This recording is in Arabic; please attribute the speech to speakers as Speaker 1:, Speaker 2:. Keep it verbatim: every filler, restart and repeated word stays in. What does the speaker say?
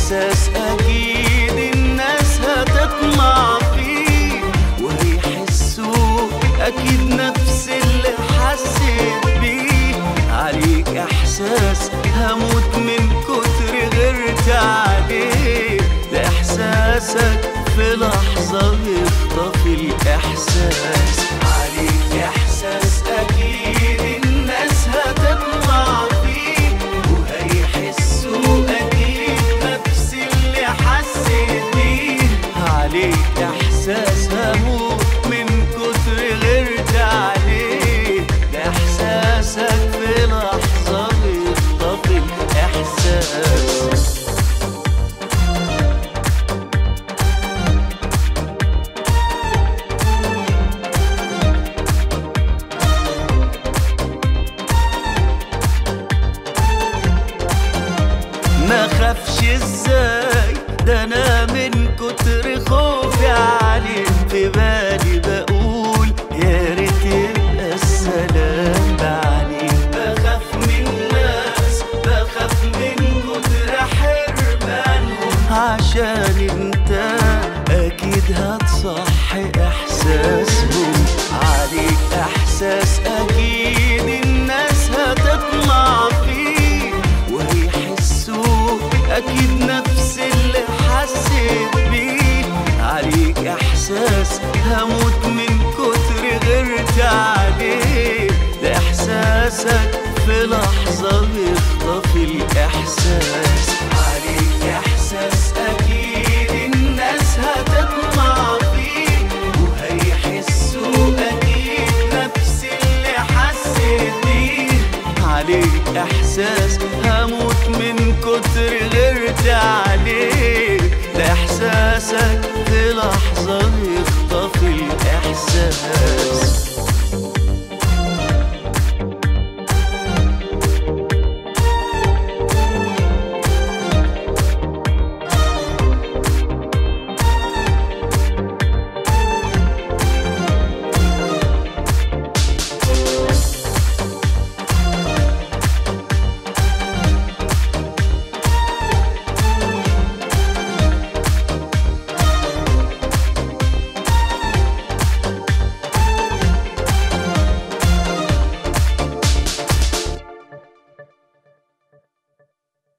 Speaker 1: إحساس أكيد الناس هتطمع فيه وهيحسوا أكيد نفس اللي حسيت بيه. عليك إحساس هموت من كتر غيرت عليه، ده إحساسك في لحظة بيخطف الإحساس. عليك إحساس أكيد الناس هتطمع فيه وهيحسوا أكيد نفس اللي حسيت بيه. عليك إحساس هموت من كتر غيرت عليه، ده إحساسك في لحظة بيخطف الإحساس. ما خافش ازاي ده انا من كتر خوفي عليك في بالي بقول يا ريت يبقى السلام بعدين. بخاف من الناس بخاف من كتر حرمانهم، عشان انت اكيد هتصحي احساسهم. عليك احساس اكيد الناس هتطمع فيه وهيحسوا أكيد نفس اللي حسيت بيه. عليك إحساس هموت من كتر غيرت عليه، ده إحساسك في لحظة بيخطف الإحساس. عليك إحساس أكيد الناس هتطمع فيه وهيحسوا أكيد نفس اللي حسيت بيه. عليك إحساس هموت من كتر